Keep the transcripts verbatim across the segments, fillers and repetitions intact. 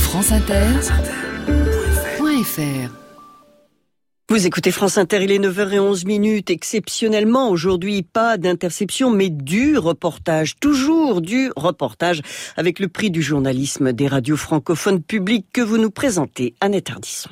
France Inter point F R. Vous écoutez France Inter, il est neuf heures onze minutes. Exceptionnellement, aujourd'hui, pas d'interception, mais du reportage. Toujours du reportage avec le prix du journalisme des radios francophones publiques que vous nous présentez, Annette Ardisson.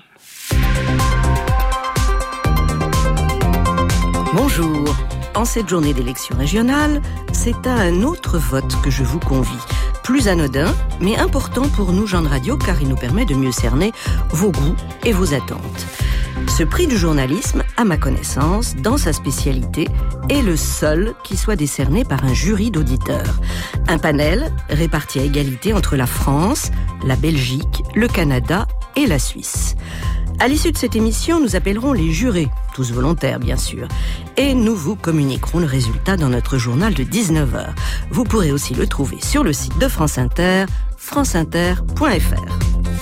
Bonjour. En cette journée d'élection régionale, c'est à un autre vote que je vous convie. Plus anodin, mais important pour nous gens de radio, car il nous permet de mieux cerner vos goûts et vos attentes. Ce prix du journalisme, à ma connaissance, dans sa spécialité, est le seul qui soit décerné par un jury d'auditeurs. Un panel réparti à égalité entre la France, la Belgique, le Canada et la Suisse. À l'issue de cette émission, nous appellerons les jurés, tous volontaires bien sûr, et nous vous communiquerons le résultat dans notre journal de dix-neuf heures. Vous pourrez aussi le trouver sur le site de France Inter, france inter point F R.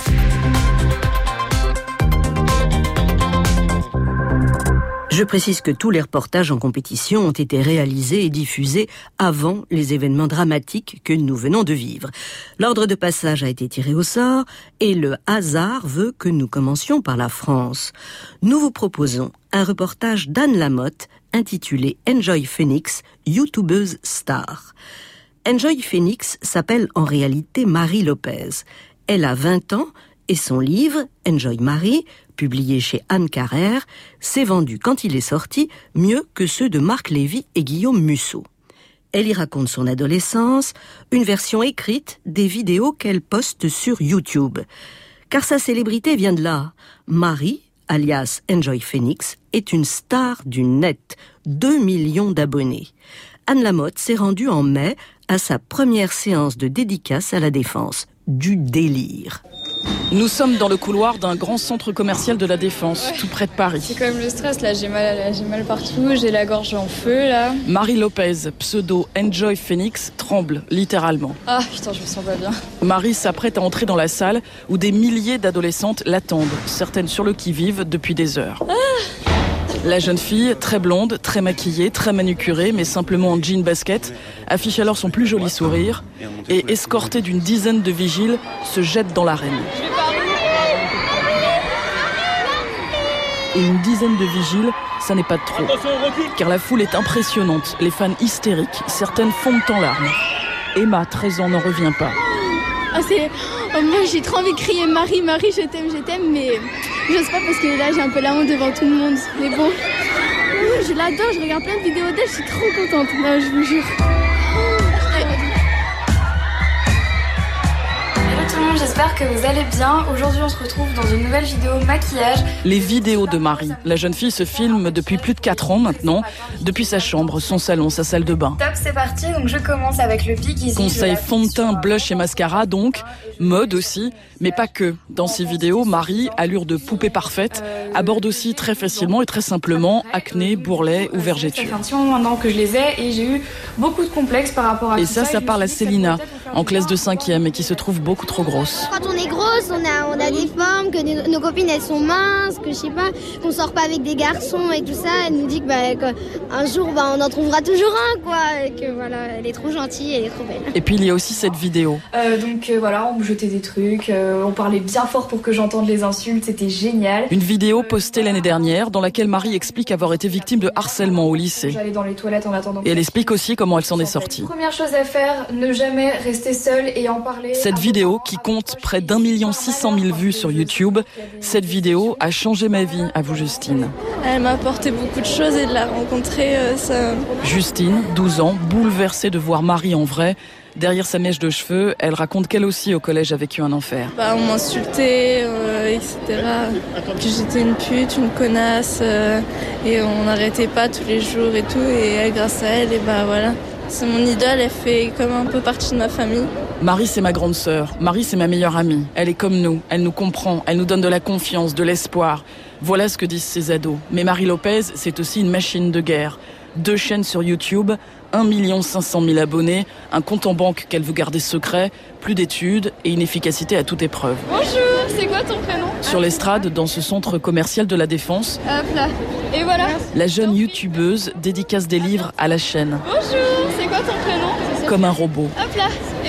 Je précise que tous les reportages en compétition ont été réalisés et diffusés avant les événements dramatiques que nous venons de vivre. L'ordre de passage a été tiré au sort et le hasard veut que nous commencions par la France. Nous vous proposons un reportage d'Anne Lamotte intitulé Enjoy Phoenix, YouTubeuse star. Enjoy Phoenix s'appelle en réalité Marie Lopez. Elle a vingt ans et son livre, Enjoy Marie, publié chez Anne Carrère, s'est vendu quand il est sorti mieux que ceux de Marc Lévy et Guillaume Musso. Elle y raconte son adolescence, une version écrite des vidéos qu'elle poste sur YouTube. Car sa célébrité vient de là. Marie, alias Enjoy Phoenix, est une star du net, deux millions d'abonnés. Anne Lamotte s'est rendue en mai à sa première séance de dédicace à la Défense. Du délire. Nous sommes dans le couloir d'un grand centre commercial de la Défense, ouais. Tout près de Paris. C'est quand même le stress, là, j'ai mal, là, j'ai mal partout, j'ai la gorge en feu, là. Marie Lopez, pseudo Enjoy Phoenix, tremble, littéralement. Ah putain, je me sens pas bien. Marie s'apprête à entrer dans la salle où des milliers d'adolescentes l'attendent, certaines sur le qui-vive depuis des heures. Ah La jeune fille, très blonde, très maquillée, très manucurée, mais simplement en jean basket, affiche alors son plus joli sourire et, escortée d'une dizaine de vigiles, se jette dans l'arène. Et une dizaine de vigiles, ça n'est pas de trop. Car la foule est impressionnante, les fans hystériques, certaines fondent en larmes. Emma, treize ans, n'en revient pas. Ah, c'est... Oh, moi j'ai trop envie de crier Marie, Marie, je t'aime, je t'aime, mais j'ose pas parce que là j'ai un peu la honte devant tout le monde. Mais bon, je l'adore, je regarde plein de vidéos d'elle, je suis trop contente, non, je vous jure. Tout le monde, j'espère que vous allez bien. Aujourd'hui, on se retrouve dans une nouvelle vidéo maquillage. Les vidéos de Marie. La jeune fille se filme depuis plus de quatre ans maintenant, depuis sa chambre, son salon, sa salle de bain. Top, c'est parti. Donc je commence avec le Big Easy. Conseil fond de teint, blush et mascara donc, mode aussi, mais pas que. Dans ces vidéos, Marie, allure de poupée parfaite, aborde aussi très facilement et très simplement acné, bourrelet ou vergetures. Ça fait un an que je les ai et j'ai eu beaucoup de complexes par rapport à et tout ça. Et ça, ça parle à Célina, en classe de cinquième et qui se trouve beaucoup trop grosse. Quand on est grosse, on a, on a des formes, que nos, nos copines elles sont minces, que je sais pas, qu'on sort pas avec des garçons et tout ça. Elle nous dit que bah, qu'un jour bah, on en trouvera toujours un, quoi. Et que voilà, elle est trop gentille, elle est trop belle. Et puis il y a aussi cette vidéo. Euh, donc euh, voilà, on me jetait des trucs, euh, on parlait bien fort pour que j'entende les insultes, c'était génial. Une vidéo postée l'année dernière dans laquelle Marie explique avoir été victime de harcèlement au lycée. J'allais dans les toilettes en attendant. Et elle explique aussi comment elle s'en est sortie. Première chose à faire, ne jamais rester seule et en parler. Cette vidéo qui compte près d'un million six cent mille vues sur YouTube, cette vidéo a changé ma vie, avoue Justine. Elle m'a apporté beaucoup de choses et de la rencontrer, euh, ça... Justine, douze ans, bouleversée de voir Marie en vrai. Derrière sa mèche de cheveux, elle raconte qu'elle aussi au collège a vécu un enfer. Bah, on m'insultait, euh, et cetera. Que j'étais une pute, une connasse, euh, et on n'arrêtait pas tous les jours et tout. Et grâce à elle, et bah voilà. C'est mon idole, elle fait comme un peu partie de ma famille. Marie, c'est ma grande sœur. Marie, c'est ma meilleure amie. Elle est comme nous. Elle nous comprend. Elle nous donne de la confiance, de l'espoir. Voilà ce que disent ces ados. Mais Marie Lopez, c'est aussi une machine de guerre. Deux chaînes sur YouTube, un million cinq cent mille abonnés, un compte en banque qu'elle veut garder secret, plus d'études et une efficacité à toute épreuve. Bonjour, c'est quoi ton prénom ? Sur l'estrade, dans ce centre commercial de la Défense, hop là, et voilà. La jeune youtubeuse dédicace des livres à la chaîne. Bonjour, c'est quoi ton prénom ? Comme un robot. Hop là, et voilà.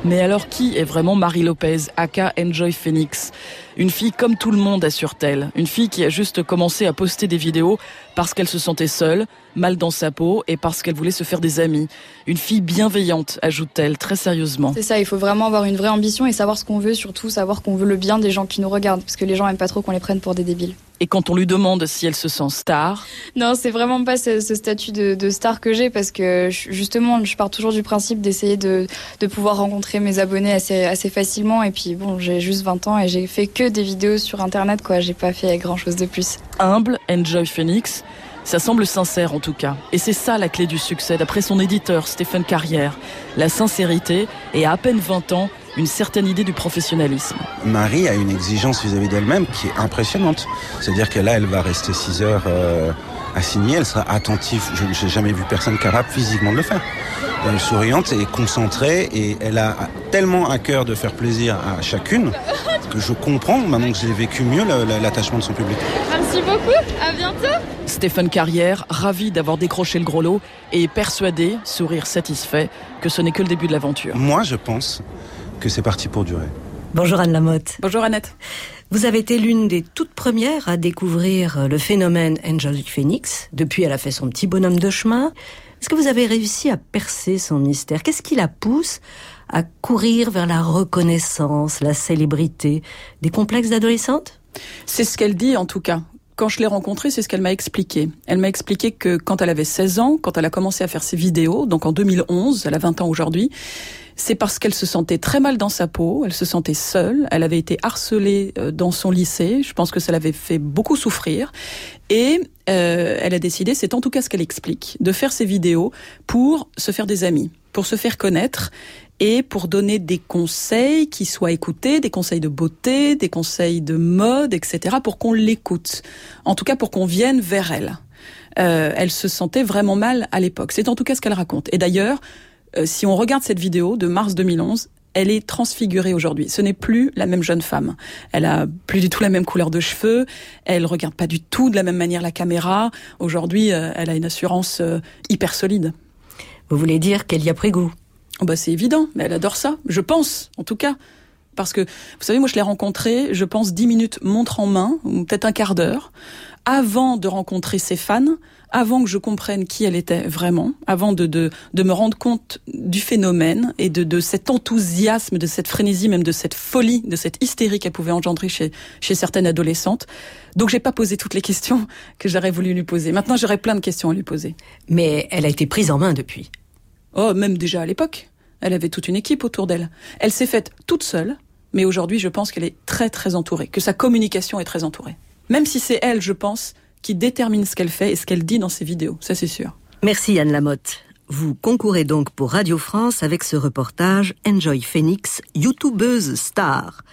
Mais alors qui est vraiment Marie Lopez, aka Enjoy Phoenix? Une fille comme tout le monde, assure-t-elle. Une fille qui a juste commencé à poster des vidéos parce qu'elle se sentait seule, mal dans sa peau et parce qu'elle voulait se faire des amis. Une fille bienveillante, ajoute-t-elle très sérieusement. C'est ça, il faut vraiment avoir une vraie ambition et savoir ce qu'on veut, surtout savoir qu'on veut le bien des gens qui nous regardent, parce que les gens aiment pas trop qu'on les prenne pour des débiles. Et quand on lui demande si elle se sent star... Non, c'est vraiment pas ce, ce statut de, de star que j'ai, parce que justement, je pars toujours du principe d'essayer de, de pouvoir rencontrer mes abonnés assez, assez facilement. Et puis bon, j'ai juste vingt ans et j'ai fait que des vidéos sur Internet, quoi. J'ai pas fait grand chose de plus. Humble, Enjoy Phoenix, ça semble sincère en tout cas. Et c'est ça la clé du succès, d'après son éditeur Stéphane Carrière. La sincérité et à à peine vingt ans, une certaine idée du professionnalisme. Marie a une exigence vis-à-vis d'elle-même qui est impressionnante. C'est-à-dire que là, elle va rester six heures euh, assignée, elle sera attentive. Je n'ai jamais vu personne capable physiquement de le faire. Elle est souriante et concentrée et elle a tellement à cœur de faire plaisir à chacune que je comprends, maintenant que j'ai vécu mieux, l'attachement de son public. Merci beaucoup, à bientôt. Stéphane Carrière, ravi d'avoir décroché le gros lot et persuadé, sourire satisfait, que ce n'est que le début de l'aventure. Moi, je pense que c'est parti pour durer. Bonjour Anne Lamotte. Bonjour Annette. Vous avez été l'une des toutes premières à découvrir le phénomène Enjoy Phoenix. Depuis, elle a fait son petit bonhomme de chemin. Est-ce que vous avez réussi à percer son mystère? Qu'est-ce qui la pousse à courir vers la reconnaissance, la célébrité? Des complexes d'adolescente? C'est ce qu'elle dit en tout cas. Quand je l'ai rencontrée, c'est ce qu'elle m'a expliqué. Elle m'a expliqué que quand elle avait seize ans, quand elle a commencé à faire ses vidéos, donc en deux mille onze, elle a vingt ans aujourd'hui, c'est parce qu'elle se sentait très mal dans sa peau, elle se sentait seule, elle avait été harcelée dans son lycée, je pense que ça l'avait fait beaucoup souffrir, et euh, elle a décidé, c'est en tout cas ce qu'elle explique, de faire ses vidéos pour se faire des amis, pour se faire connaître, et pour donner des conseils qui soient écoutés, des conseils de beauté, des conseils de mode, et cetera, pour qu'on l'écoute. En tout cas, pour qu'on vienne vers elle. Euh, elle se sentait vraiment mal à l'époque. C'est en tout cas ce qu'elle raconte. Et d'ailleurs, euh, si on regarde cette vidéo de mars deux mille onze, elle est transfigurée aujourd'hui. Ce n'est plus la même jeune femme. Elle a plus du tout la même couleur de cheveux. Elle regarde pas du tout de la même manière la caméra. Aujourd'hui, euh, elle a une assurance euh, hyper solide. Vous voulez dire qu'elle y a pris goût? Oh bah c'est évident, mais elle adore ça, je pense, en tout cas. Parce que, vous savez, moi je l'ai rencontrée, je pense, dix minutes montre en main, ou peut-être un quart d'heure, avant de rencontrer ses fans, avant que je comprenne qui elle était vraiment, avant de, de, de me rendre compte du phénomène et de, de cet enthousiasme, de cette frénésie, même de cette folie, de cette hystérie qu'elle pouvait engendrer chez, chez certaines adolescentes. Donc j'ai pas posé toutes les questions que j'aurais voulu lui poser. Maintenant j'aurais plein de questions à lui poser. Mais elle a été prise en main depuis. Oh, même déjà à l'époque. Elle avait toute une équipe autour d'elle. Elle s'est faite toute seule, mais aujourd'hui, je pense qu'elle est très, très entourée, que sa communication est très entourée. Même si c'est elle, je pense, qui détermine ce qu'elle fait et ce qu'elle dit dans ses vidéos, ça c'est sûr. Merci Anne Lamotte. Vous concourez donc pour Radio France avec ce reportage Enjoy Phoenix, youtubeuse star.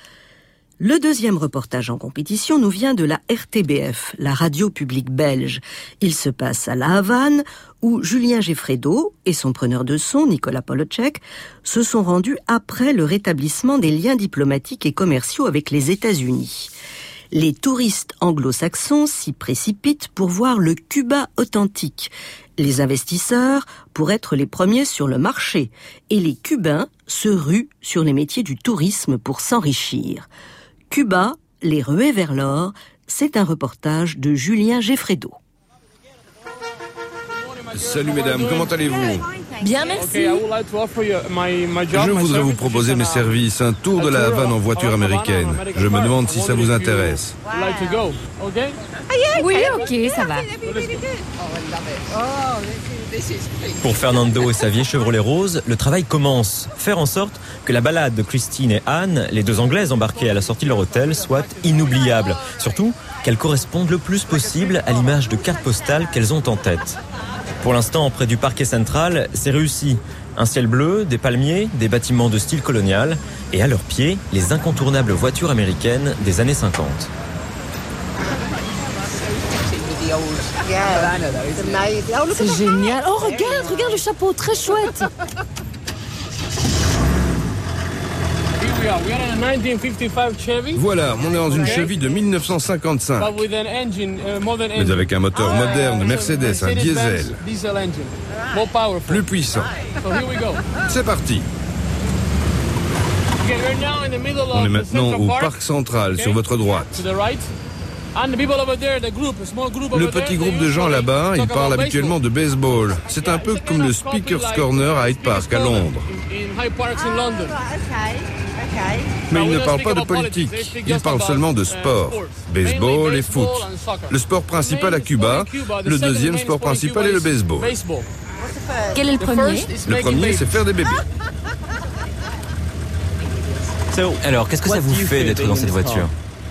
Le deuxième reportage en compétition nous vient de la R T B F, la radio publique belge. Il se passe à La Havane, où Julien Geffredo et son preneur de son, Nicolas Polotchek, se sont rendus après le rétablissement des liens diplomatiques et commerciaux avec les États-Unis. Les touristes anglo-saxons s'y précipitent pour voir le Cuba authentique, les investisseurs pour être les premiers sur le marché, et les Cubains se ruent sur les métiers du tourisme pour s'enrichir. Cuba, les ruées vers l'or, c'est un reportage de Julien Geffredo. Salut mesdames, comment allez-vous? Bien, merci. Je voudrais vous proposer mes services, un tour de la Havane en voiture américaine. Je me demande si ça vous intéresse. Oui, ok, ça va. Pour Fernando et sa vieille Chevrolet rose, le travail commence. Faire en sorte que la balade de Christine et Anne, les deux Anglaises embarquées à la sortie de leur hôtel, soit inoubliable. Surtout, qu'elles correspondent le plus possible à l'image de carte postale qu'elles ont en tête. Pour l'instant, près du parquet central, c'est réussi. Un ciel bleu, des palmiers, des bâtiments de style colonial et à leurs pieds, les incontournables voitures américaines des années cinquante. C'est génial. Oh, regarde, regarde le chapeau, très chouette. Voilà, on est dans une Chevy de mille neuf cent cinquante-cinq. Mais avec un moteur moderne Mercedes, un diesel. Plus puissant. C'est parti. On est maintenant au parc central, sur votre droite. Le petit groupe de gens là-bas, ils parlent habituellement de baseball. C'est un peu comme le Speaker's Corner à Hyde Park, à Londres. Mais ils ne parlent pas de politique, ils parlent seulement de sport. Baseball et foot. Le sport principal à Cuba, le deuxième sport principal est le baseball. Quel est le premier? Le premier, c'est faire des bébés. Alors, qu'est-ce que ça vous fait d'être dans cette voiture?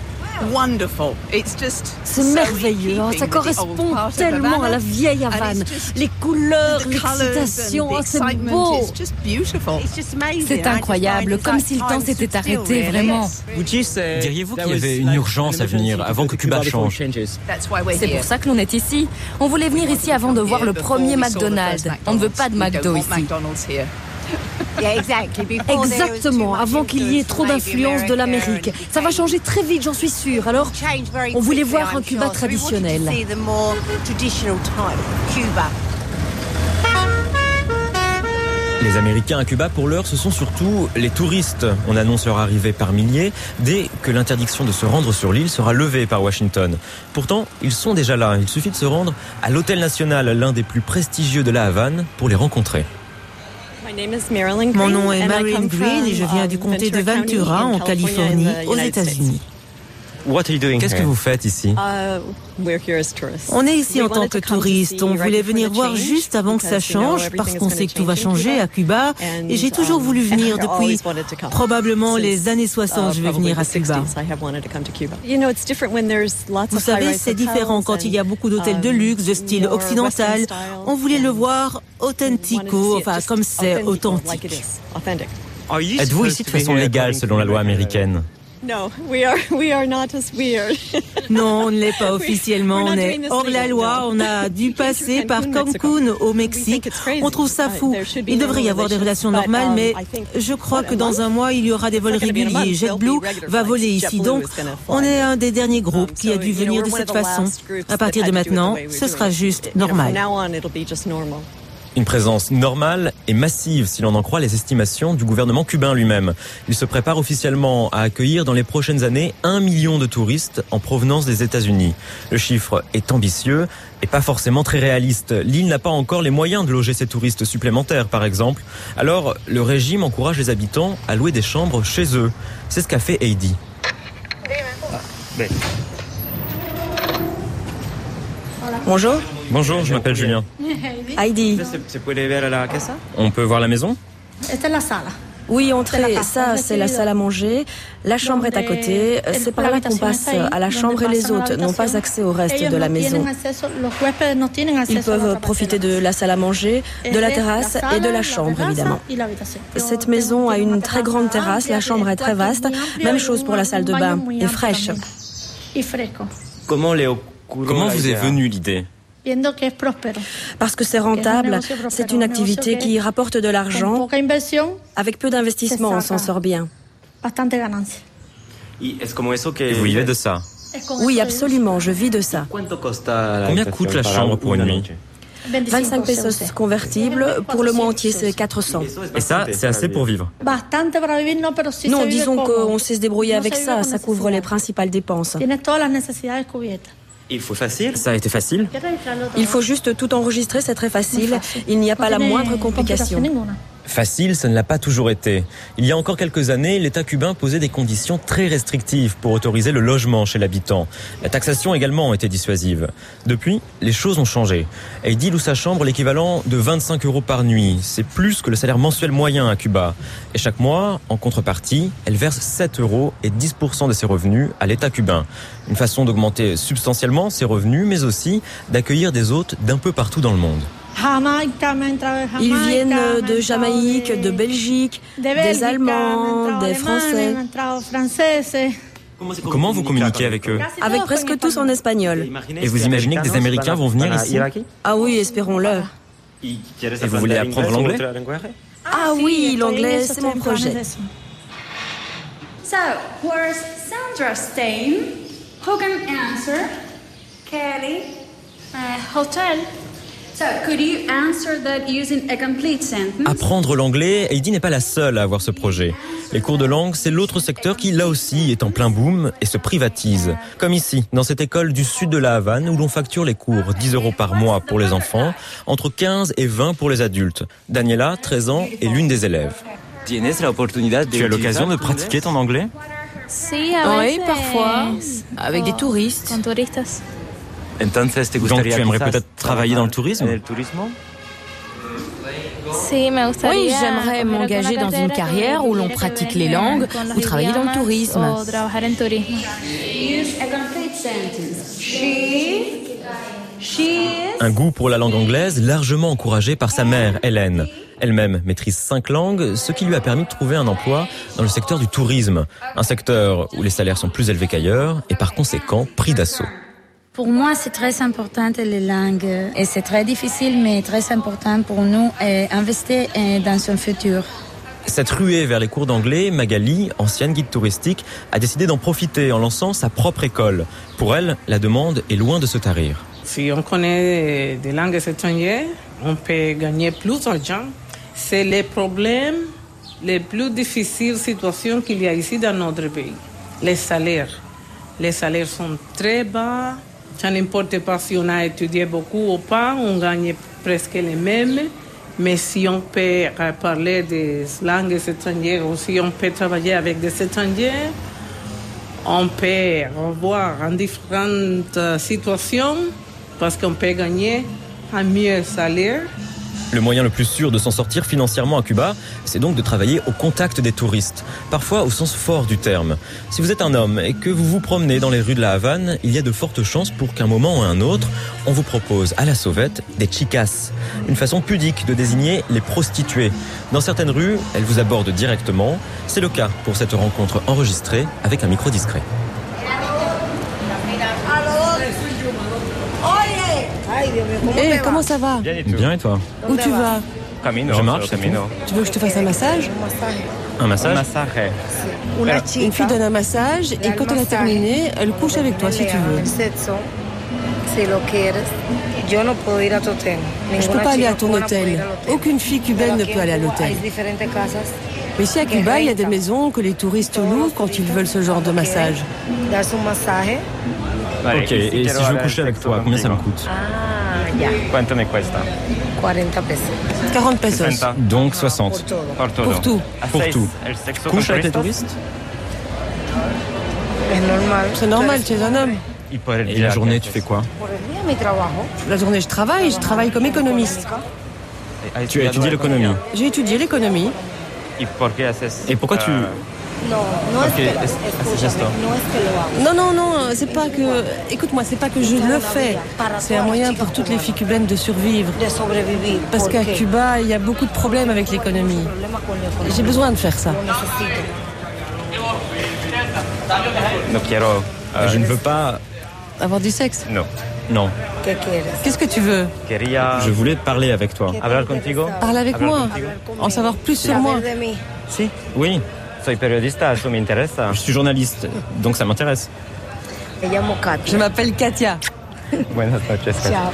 C'est merveilleux, hein, ça correspond tellement à la vieille Havane. Les couleurs, l'excitation, oh, c'est beau. C'est incroyable, comme si le temps s'était arrêté, vraiment. Diriez-vous qu'il y avait une urgence à venir avant que Cuba change? C'est pour ça que l'on est ici. On voulait venir ici avant de voir le premier McDonald's. On ne veut pas de McDo ici. Exactement, avant qu'il y ait trop d'influence de l'Amérique. Ça va changer très vite, j'en suis sûre. Alors, on voulait voir un Cuba traditionnel. Les Américains à Cuba, pour l'heure, ce sont surtout les touristes. On annonce leur arrivée par milliers dès que l'interdiction de se rendre sur l'île sera levée par Washington. Pourtant, ils sont déjà là. Il suffit de se rendre à l'Hôtel National, l'un des plus prestigieux de la Havane, pour les rencontrer. Mon nom est Marilyn Green et je viens du comté de Ventura, en Californie, aux États-Unis. Qu'est-ce que vous faites ici? On est ici en tant que touristes. On voulait venir voir juste avant que ça change, parce qu'on sait que tout va changer à Cuba. Et j'ai toujours voulu venir depuis probablement les années soixante. Je vais venir à Cuba. Vous savez, c'est différent quand il y a beaucoup d'hôtels de luxe, de style occidental. On voulait le voir authentico, enfin comme c'est authentique. Êtes-vous ici de façon légale selon la loi américaine? Non, on ne l'est pas officiellement. On est hors la loi. On a dû passer par Cancún au Mexique. On trouve ça fou. Il devrait y avoir des relations normales, mais je crois que dans un mois, il y aura des vols réguliers. JetBlue va voler ici. Donc, on est un des derniers groupes qui a dû venir de cette façon. À partir de maintenant, ce sera juste normal. Une présence normale et massive, si l'on en croit les estimations du gouvernement cubain lui-même. Il se prépare officiellement à accueillir dans les prochaines années un million de touristes en provenance des États-Unis. Le chiffre est ambitieux et pas forcément très réaliste. L'île n'a pas encore les moyens de loger ces touristes supplémentaires, par exemple. Alors, le régime encourage les habitants à louer des chambres chez eux. C'est ce qu'a fait Heidi. Bonjour. Bonjour, je m'appelle Julien. Heidi. On peut voir la maison? Oui, entrez. Ça, c'est la salle à manger. La chambre est à côté. C'est par là qu'on passe à la chambre et les hôtes n'ont pas accès au reste de la maison. Ils peuvent profiter de la salle à manger, de la terrasse et de la chambre, évidemment. Cette maison a une très grande terrasse. La chambre est très vaste. Même chose pour la salle de bain. Et fraîche. Comment les Comment vous est venue l'idée? Parce que c'est rentable, c'est une activité qui rapporte de l'argent. Avec peu d'investissement, on s'en sort bien. Et vous vivez de ça? Oui, absolument, je vis de ça. Combien coûte la chambre pour une nuit? vingt-cinq pesos convertibles, pour le mois entier c'est quatre cents. Et ça, c'est assez pour vivre? Non, disons qu'on sait se débrouiller avec ça, ça couvre les principales dépenses. Il faut facile? Ça a été facile? Il faut juste tout enregistrer, c'est très facile. Il n'y a pas la moindre complication. Facile, ça ne l'a pas toujours été. Il y a encore quelques années, l'État cubain posait des conditions très restrictives pour autoriser le logement chez l'habitant. La taxation également était dissuasive. Depuis, les choses ont changé. Heidi loue sa chambre l'équivalent de vingt-cinq euros par nuit. C'est plus que le salaire mensuel moyen à Cuba. Et chaque mois, en contrepartie, elle verse sept euros et dix pour cent de ses revenus à l'État cubain. Une façon d'augmenter substantiellement ses revenus, mais aussi d'accueillir des hôtes d'un peu partout dans le monde. Ils viennent de Jamaïque, de Belgique, des Allemands, des Français. Comment vous communiquez avec eux? Avec presque tous en espagnol. Et vous imaginez que des Américains vont venir ici? Ah oui, espérons-le. Et vous voulez apprendre l'anglais? Ah oui, l'anglais, c'est mon projet. So, where's Sandra staying? Who can answer? Kelly? Uh, hotel? Apprendre l'anglais, Heidi n'est pas la seule à avoir ce projet. Les cours de langue, c'est l'autre secteur qui, là aussi, est en plein boom et se privatise. Comme ici, dans cette école du sud de la Havane, où l'on facture les cours dix euros par mois pour les enfants, entre quinze et vingt pour les adultes. Daniela, treize ans, est l'une des élèves. Tu as l'occasion de pratiquer ton anglais ? Oui, parfois, avec des touristes. Donc tu aimerais peut-être travailler dans le tourisme ? Oui, j'aimerais m'engager dans une carrière où l'on pratique les langues ou travailler dans le tourisme. Un goût pour la langue anglaise largement encouragé par sa mère, Hélène. Elle-même maîtrise cinq langues, ce qui lui a permis de trouver un emploi dans le secteur du tourisme. Un secteur où les salaires sont plus élevés qu'ailleurs et par conséquent pris d'assaut. Pour moi, c'est très important les langues et c'est très difficile mais très important pour nous d'investir dans son futur. Cette ruée vers les cours d'anglais, Magali, ancienne guide touristique, a décidé d'en profiter en lançant sa propre école. Pour elle, la demande est loin de se tarir. Si on connaît des langues étrangères, on peut gagner plus d'argent. C'est les problèmes, les plus difficiles situations qu'il y a ici dans notre pays. Les salaires. Les salaires sont très bas. Ça n'importe pas si on a étudié beaucoup ou pas, on gagne presque les mêmes. Mais si on peut parler des langues étrangères ou si on peut travailler avec des étrangers, on peut revoir en différentes situations parce qu'on peut gagner un mieux salaire. Le moyen le plus sûr de s'en sortir financièrement à Cuba, c'est donc de travailler au contact des touristes, parfois au sens fort du terme. Si vous êtes un homme et que vous vous promenez dans les rues de la Havane, il y a de fortes chances pour qu'un moment ou un autre, on vous propose à la sauvette des chicas, une façon pudique de désigner les prostituées. Dans certaines rues, elles vous abordent directement. C'est le cas pour cette rencontre enregistrée avec un micro discret. Hé, hey, comment ça va ? Bien et toi ? Où tu vas ? Je marche, c'est tout. Tu veux que je te fasse un massage ? Un massage ? Une fille donne un massage et quand elle a terminé, elle couche avec toi si tu veux. Je peux pas aller à ton hôtel. Aucune fille cubaine ne peut aller à l'hôtel. Mais ici à Cuba, il y a des maisons que les touristes louent quand ils veulent ce genre de massage. Ok, et si je veux coucher avec toi, combien ça me coûte ? quarante pesos. Donc soixante. Pour tout. Pour tout. Couche avec les touristes ? C'est normal, tu es un homme. Et la journée, tu fais quoi ? La journée, je travaille. Je travaille comme économiste. Tu as étudié l'économie ? J'ai étudié l'économie. Et pourquoi tu... Non, non, okay. es que, es, non, non, non, c'est pas que... Écoute-moi, c'est pas que je le fais. C'est un moyen pour toutes les filles cubaines de survivre. Parce qu'à Cuba, il y a beaucoup de problèmes avec l'économie. J'ai besoin de faire ça. Je ne veux pas... Avoir du sexe ? Non. Non. Qu'est-ce que tu veux ? Je voulais parler avec toi. Parle avec moi. En savoir plus sur moi. Si. Oui. Je suis journaliste, donc ça m'intéresse. Je m'appelle Katia. Ciao.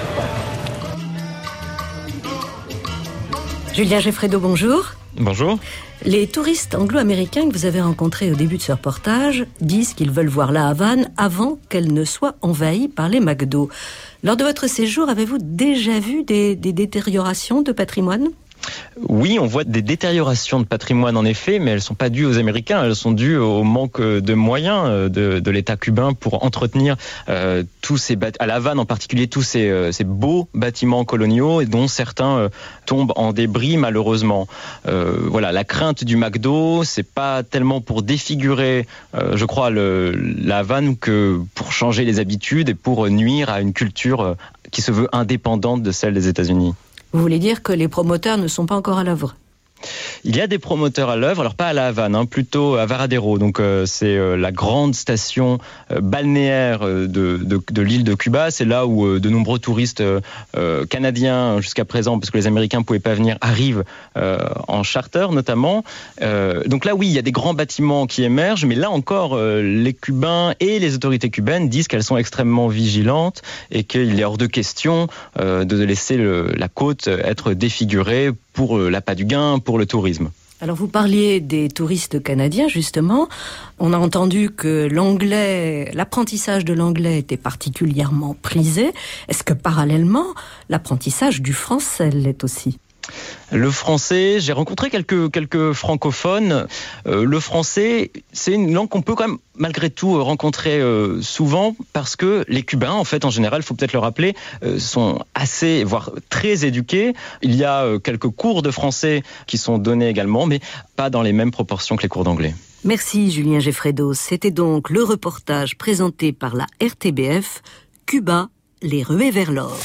Julia Geffredo, bonjour. Bonjour. Les touristes anglo-américains que vous avez rencontrés au début de ce reportage disent qu'ils veulent voir la Havane avant qu'elle ne soit envahie par les McDo. Lors de votre séjour, avez-vous déjà vu des, des détériorations de patrimoine ? Oui, on voit des détériorations de patrimoine en effet, mais elles ne sont pas dues aux Américains, elles sont dues au manque de moyens de, de l'État cubain pour entretenir euh, tous ces bat- à La Havane en particulier tous ces, euh, ces beaux bâtiments coloniaux, dont certains euh, tombent en débris malheureusement. Euh, voilà, la crainte du McDo, c'est pas tellement pour défigurer, euh, je crois, le, La Havane que pour changer les habitudes et pour nuire à une culture euh, qui se veut indépendante de celle des États-Unis. Vous voulez dire que les promoteurs ne sont pas encore à l'œuvre ? Il y a des promoteurs à l'œuvre, alors pas à La Havane, hein, plutôt à Varadero. Donc euh, c'est euh, la grande station euh, balnéaire euh, de, de, de l'île de Cuba. C'est là où euh, de nombreux touristes euh, euh, canadiens jusqu'à présent, parce que les Américains ne pouvaient pas venir, arrivent euh, en charter notamment. Euh, donc là, oui, il y a des grands bâtiments qui émergent, mais là encore, euh, les Cubains et les autorités cubaines disent qu'elles sont extrêmement vigilantes et qu'il est hors de question euh, de laisser le, la côte être défigurée pour euh, l'appât du gain, pour le tourisme. Alors vous parliez des touristes canadiens justement. On a entendu que l'anglais, l'apprentissage de l'anglais était particulièrement prisé. Est-ce que parallèlement, l'apprentissage du français l'est aussi ? Le français, j'ai rencontré quelques quelques francophones. Euh, le français, c'est une langue qu'on peut quand même malgré tout rencontrer euh, souvent parce que les Cubains, en fait, en général, il faut peut-être le rappeler, euh, sont assez, voire très éduqués. Il y a euh, quelques cours de français qui sont donnés également, mais pas dans les mêmes proportions que les cours d'anglais. Merci Julien Geffredo. C'était donc le reportage présenté par la R T B F, Cuba, les ruées vers l'or.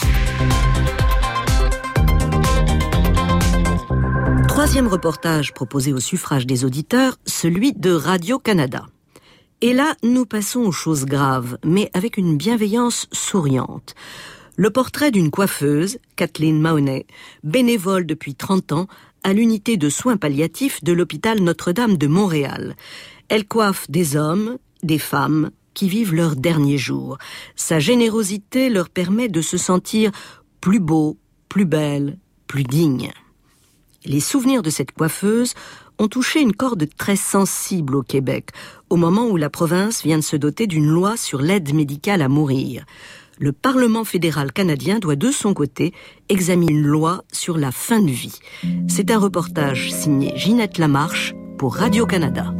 Troisième reportage proposé au suffrage des auditeurs, celui de Radio-Canada. Et là, nous passons aux choses graves, mais avec une bienveillance souriante. Le portrait d'une coiffeuse, Kathleen Mahoney, bénévole depuis trente ans, à l'unité de soins palliatifs de l'hôpital Notre-Dame de Montréal. Elle coiffe des hommes, des femmes, qui vivent leurs derniers jours. Sa générosité leur permet de se sentir plus beaux, plus belles, plus dignes. Les souvenirs de cette coiffeuse ont touché une corde très sensible au Québec, au moment où la province vient de se doter d'une loi sur l'aide médicale à mourir. Le Parlement fédéral canadien doit de son côté examiner une loi sur la fin de vie. C'est un reportage signé Ginette Lamarche pour Radio-Canada.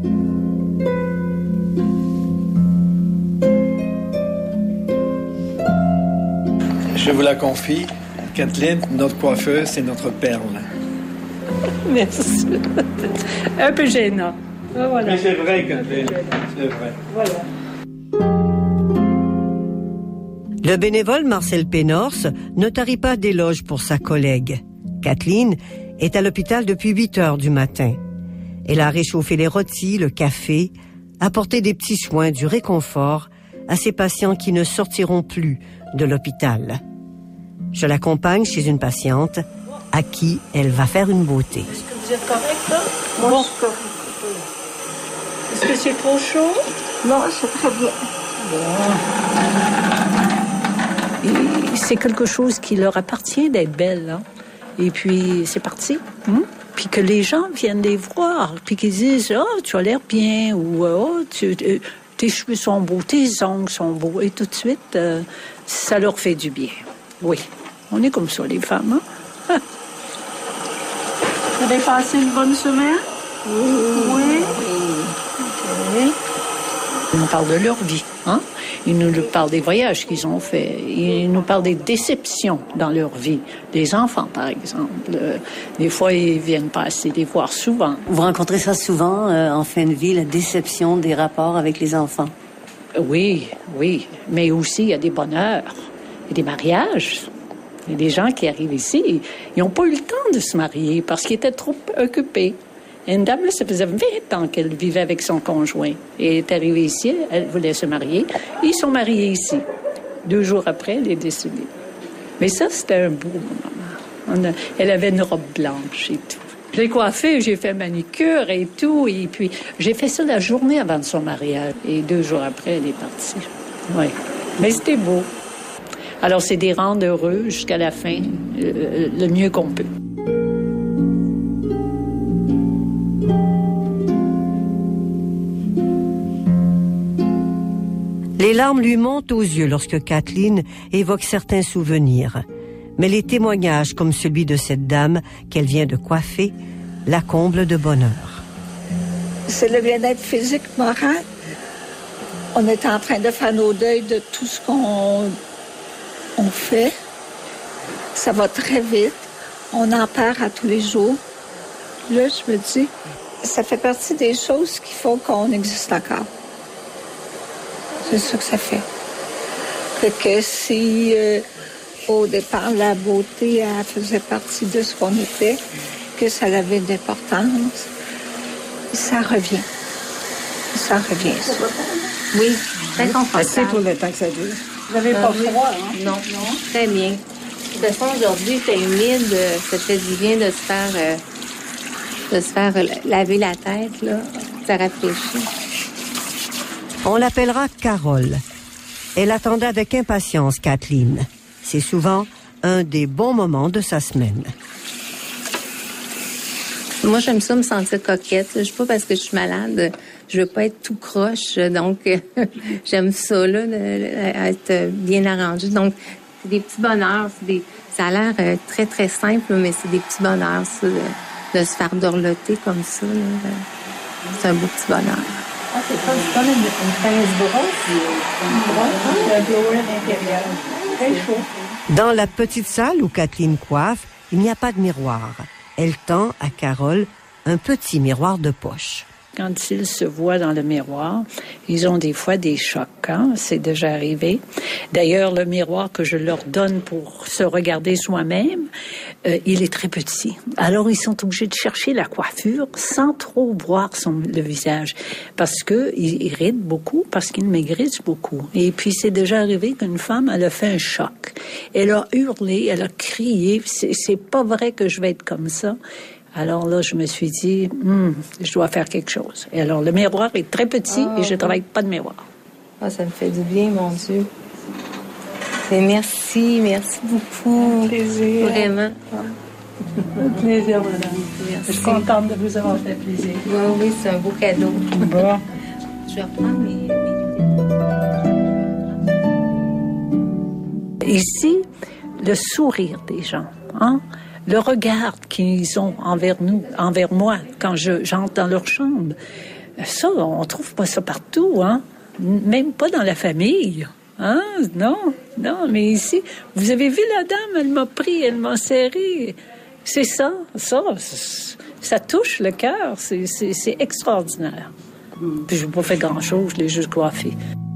Je vous la confie, Kathleen, notre coiffeuse, c'est notre perle. Merci. Un peu gênant. Voilà. Mais c'est vrai, Kathleen. C'est vrai. Voilà. Le bénévole Marcel Pénors ne tarit pas d'éloges pour sa collègue. Kathleen est à l'hôpital depuis huit heures du matin. Elle a réchauffé les rôtis, le café, apporté des petits soins, du réconfort à ces patients qui ne sortiront plus de l'hôpital. Je l'accompagne chez une patiente à qui elle va faire une beauté. Est-ce que vous êtes correct, là? Moi, bon. Je suis correct. Est-ce que c'est trop chaud? Non, c'est très bien. Bon. Et c'est quelque chose qui leur appartient d'être belle, hein? Et puis, c'est parti. Hein? Puis que les gens viennent les voir, puis qu'ils disent « Ah, oh, tu as l'air bien » ou « Oh, tu, euh, tes cheveux sont beaux, tes ongles sont beaux. » Et tout de suite, euh, ça leur fait du bien. Oui, on est comme ça, les femmes, hein? Vous avez passé une bonne semaine? Oui. Oui. Okay. Ils nous parlent de leur vie, hein? Ils nous parlent des voyages qu'ils ont faits. Ils nous parlent des déceptions dans leur vie. Des enfants, par exemple. Des fois, ils viennent passer les voir souvent. Vous rencontrez ça souvent, euh, en fin de vie, la déception des rapports avec les enfants? Oui, oui. Mais aussi, il y a des bonheurs. Il y a des mariages. Il y a des gens qui arrivent ici, ils n'ont pas eu le temps de se marier parce qu'ils étaient trop occupés. Et une dame, là, ça faisait vingt ans qu'elle vivait avec son conjoint. Et elle est arrivée ici, elle voulait se marier. Ils sont mariés ici. Deux jours après, elle est décédée. Mais ça, c'était un beau moment. A, elle avait une robe blanche et tout. Je l'ai coiffée, j'ai fait manicure et tout. Et puis, j'ai fait ça la journée avant de son mariage. Et deux jours après, elle est partie. Oui. Mais c'était beau. Alors, c'est des rendre heureux jusqu'à la fin, euh, le mieux qu'on peut. Les larmes lui montent aux yeux lorsque Kathleen évoque certains souvenirs. Mais les témoignages, comme celui de cette dame qu'elle vient de coiffer, la comblent de bonheur. C'est le bien-être physique, moral. On est en train de faire nos deuils de tout ce qu'on on fait. Ça va très vite. On en perd à tous les jours. Là, je me dis, ça fait partie des choses qui font qu'on existe encore. C'est ça que ça fait. Fait que si, euh, au départ, la beauté, elle faisait partie de ce qu'on était, que ça avait d'importance. Ça revient. Ça revient. Ça. Oui, très confortable. Assez pour le temps que ça dure. Vous n'avez pas euh, froid, hein? Non, non. Très bien. De toute façon, aujourd'hui, c'est humide. Ça fait du bien de se faire, euh, de se faire laver la tête, là. Ça rafraîchit. On l'appellera Carole. Elle attendait avec impatience Kathleen. C'est souvent un des bons moments de sa semaine. Moi, j'aime ça me sentir coquette. Je sais pas parce que je suis malade. Je veux pas être tout croche. Donc, j'aime ça, là, être bien arrangée. Donc, c'est des petits bonheurs. C'est des... Ça a l'air euh, très, très simple, mais c'est des petits bonheurs, ça, de, de se faire dorloter comme ça. Là. C'est un beau petit bonheur. Ah, c'est pas du comme une, une pince brosse, une brosse, un blower à l'intérieur. Très chaud. Dans la petite salle où Kathleen coiffe, il n'y a pas de miroir. Elle tend à Carole un petit miroir de poche. Quand ils se voient dans le miroir, ils ont des fois des chocs. Hein? C'est déjà arrivé. D'ailleurs, le miroir que je leur donne pour se regarder soi-même, euh, il est très petit. Alors, ils sont obligés de chercher la coiffure sans trop voir son, le visage. Parce qu'ils irritent beaucoup, parce qu'ils maigrissent beaucoup. Et puis, c'est déjà arrivé qu'une femme, elle a fait un choc. Elle a hurlé, elle a crié. C'est, c'est pas vrai que je vais être comme ça. Alors là, je me suis dit, hm, je dois faire quelque chose. Et alors, le miroir est très petit oh, et je ne travaille pas de miroir. Ah, ça me fait du bien, mon Dieu. Et merci, merci beaucoup. Un plaisir. Vraiment. Un plaisir, madame. Merci. Je suis contente de vous avoir fait plaisir. Oui, oui, c'est un beau cadeau. Bon. Je vais reprendre mes... mes... Ici, le sourire des gens, hein? Le regard qu'ils ont envers nous, envers moi, quand je, j'entre dans leur chambre, ça, on trouve pas ça partout, hein? Même pas dans la famille, hein? Non, non, mais ici, vous avez vu la dame, elle m'a pris, elle m'a serré. C'est ça, ça, ça touche le cœur, c'est, c'est, c'est extraordinaire. Puis je n'ai pas fait grand-chose, je l'ai juste coiffé.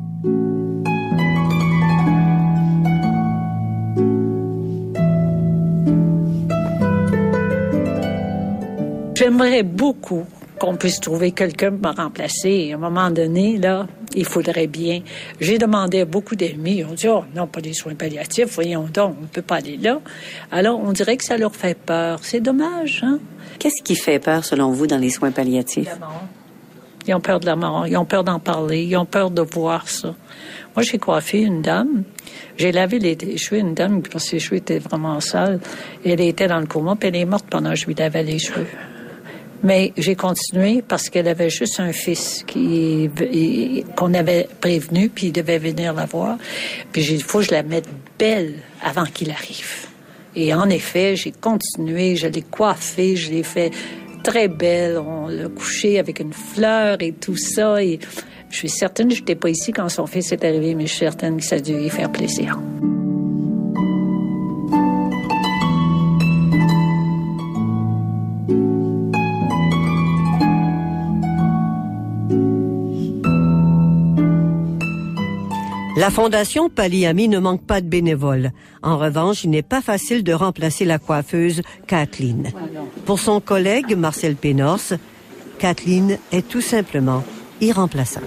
J'aimerais beaucoup qu'on puisse trouver quelqu'un pour me remplacer. À un moment donné, là, il faudrait bien. J'ai demandé à beaucoup d'amis. On dit, oh, non, pas des soins palliatifs, voyons donc, on ne peut pas aller là. Alors, on dirait que ça leur fait peur. C'est dommage, hein? Qu'est-ce qui fait peur, selon vous, dans les soins palliatifs? La mort. Ils ont peur de la mort. Ils ont peur d'en parler. Ils ont peur de voir ça. Moi, j'ai coiffé une dame. J'ai lavé les cheveux une dame parce que ses cheveux étaient vraiment sales. Elle était dans le coma, puis elle est morte pendant que je lui lavais les cheveux. Mais j'ai continué parce qu'elle avait juste un fils qui, qu'on avait prévenu, puis il devait venir la voir. Puis j'ai dit, il faut que je la mette belle avant qu'il arrive. Et en effet, j'ai continué, je l'ai coiffée, je l'ai fait très belle. On l'a couchée avec une fleur et tout ça. Et je suis certaine que je n'étais pas ici quand son fils est arrivé, mais je suis certaine que ça a dû lui faire plaisir. La Fondation Palliami ne manque pas de bénévoles. En revanche, il n'est pas facile de remplacer la coiffeuse Kathleen. Pour son collègue Marcel Pénors, Kathleen est tout simplement irremplaçable.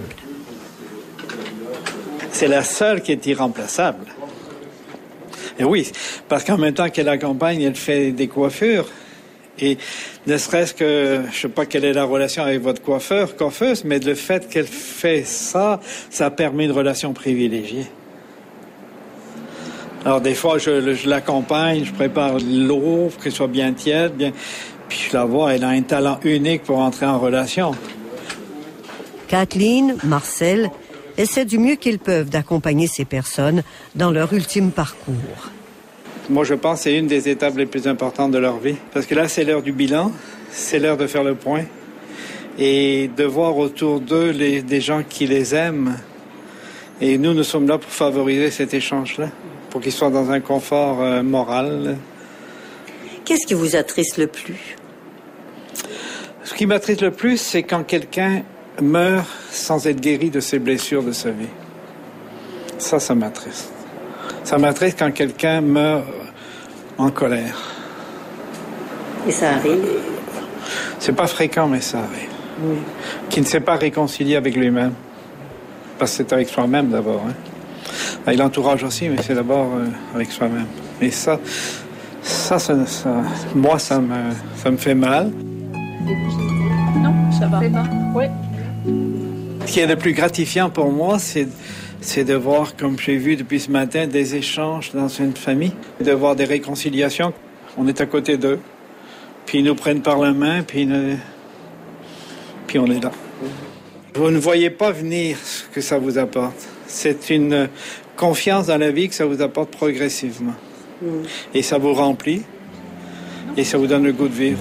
C'est la seule qui est irremplaçable. Et oui, parce qu'en même temps qu'elle accompagne, elle fait des coiffures. Et ne serait-ce que, je sais pas quelle est la relation avec votre coiffeur, coiffeuse, mais le fait qu'elle fait ça, ça permet une relation privilégiée. Alors des fois, je, je l'accompagne, je prépare l'eau pour qu'elle soit bien tiède, bien, puis je la vois, elle a un talent unique pour entrer en relation. Kathleen, Marcel essaient du mieux qu'ils peuvent d'accompagner ces personnes dans leur ultime parcours. Moi, je pense que c'est une des étapes les plus importantes de leur vie. Parce que là, c'est l'heure du bilan, c'est l'heure de faire le point. Et de voir autour d'eux les, des gens qui les aiment. Et nous, nous sommes là pour favoriser cet échange-là, pour qu'ils soient dans un confort euh, moral. Qu'est-ce qui vous attriste le plus? Ce qui m'attriste le plus, c'est quand quelqu'un meurt sans être guéri de ses blessures de sa vie. Ça, ça m'attriste. Ça m'attriste quand quelqu'un meurt en colère. Et ça arrive? C'est pas fréquent, mais ça arrive. Oui. Qui ne s'est pas réconcilié avec lui-même. Parce que c'est avec soi-même d'abord. Hein. Avec l'entourage aussi, mais c'est d'abord euh, avec soi-même. Et ça, ça, ça, ça moi, ça me, ça me fait mal. Non, ça va. C'est bon? Oui. Ce qui est le plus gratifiant pour moi, c'est, c'est de voir, comme j'ai vu depuis ce matin, des échanges dans une famille, de voir des réconciliations. On est à côté d'eux, puis ils nous prennent par la main, puis, nous... puis on est là. Vous ne voyez pas venir ce que ça vous apporte. C'est une confiance dans la vie que ça vous apporte progressivement. Mm. Et ça vous remplit, et ça vous donne le goût de vivre.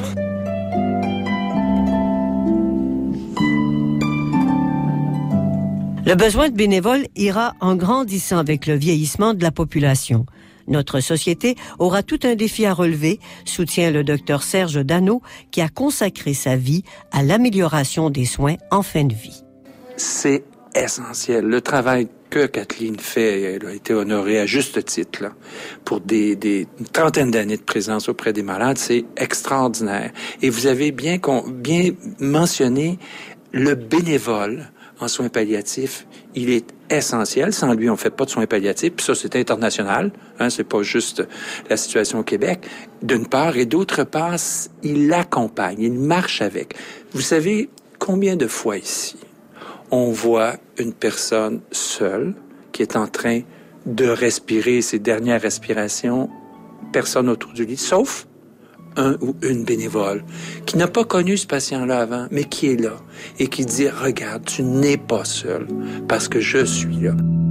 Le besoin de bénévoles ira en grandissant avec le vieillissement de la population. Notre société aura tout un défi à relever, soutient le docteur Serge Dano, qui a consacré sa vie à l'amélioration des soins en fin de vie. C'est essentiel. Le travail que Kathleen fait, elle a été honorée à juste titre, là, pour des, des une trentaine d'années de présence auprès des malades, c'est extraordinaire. Et vous avez bien, bien mentionné le bénévole en soins palliatifs, il est essentiel. Sans lui, on fait pas de soins palliatifs. Puis ça, c'est international. Hein, c'est pas juste la situation au Québec. D'une part, et d'autre part, il l'accompagne, il marche avec. Vous savez combien de fois ici, on voit une personne seule qui est en train de respirer ses dernières respirations, personne autour du lit, sauf un ou une bénévole qui n'a pas connu ce patient-là avant, mais qui est là et qui dit « Regarde, tu n'es pas seul parce que je suis là. »